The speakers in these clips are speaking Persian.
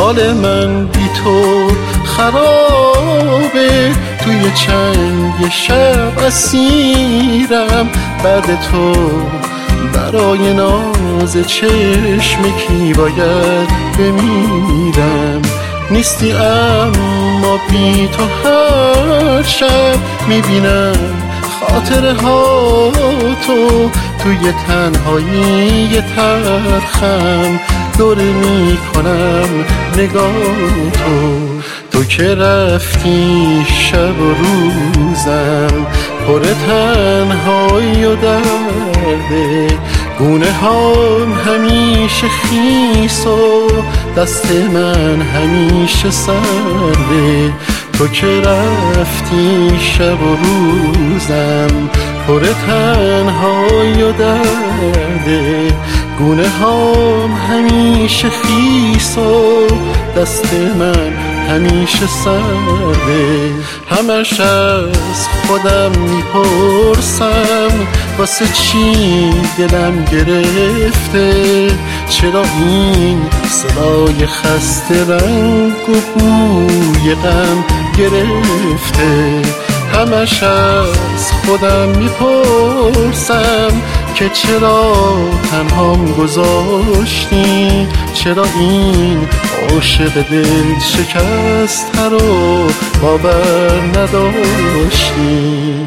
حال من بی تو خرابه، توی چنگ شب اسیرم، بعد تو برای ناز چشم کی باید بمیرم. نیستی اما بی تو هر شب میبینم خاطره ها تو، توی تنهایی ترخم دوره میکنم نگاه تو که رفتی شب و روزم پر تنهایی و درده، گونه هام همیشه خیس و دست من همیشه سرده. تو که رفتی شب و روزم پر تنهایی و درده، گونه هام همیشه خیس و دست من همیشه سرده. همش از خودم میپرسم واسه چی دلم گرفته، چرا این صدای خسته رنگ و بوی غم گرفته. همش از خودم میپرسم که چرا تنهام گذاشتی، چرا این عاشق دل شکسته رو باور نداشتی.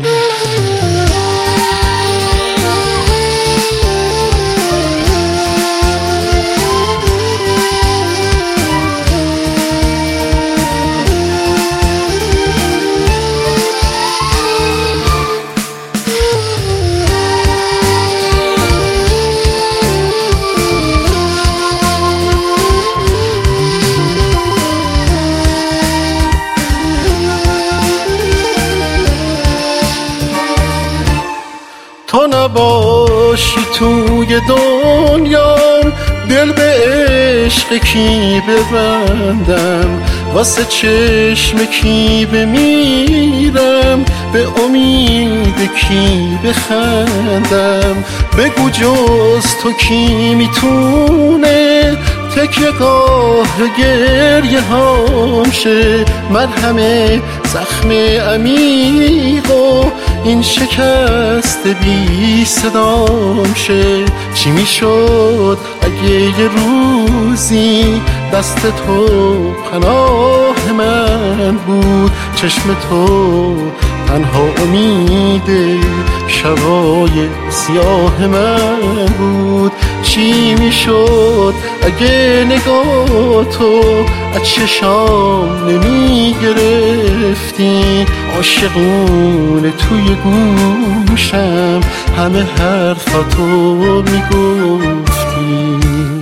تو نباشی توی دنیام، دل به عشق کی ببندم، واسه چشم کی بمیرم، به امید کی بخندم. بگو جز تو کی میتونه تکیه گاه گریه هام شه، مرهم زخم عمیق و این شکست بی صدام شه. چی میشد اگه یه روزی دست تو پناه من بود، چشم تو تنها امید شبای سیاه من بود. چی میشد اگه نگاه تو از چشام نمی گرفتی، عاشقونه توی گوشم همه حرفاتو میگفتی.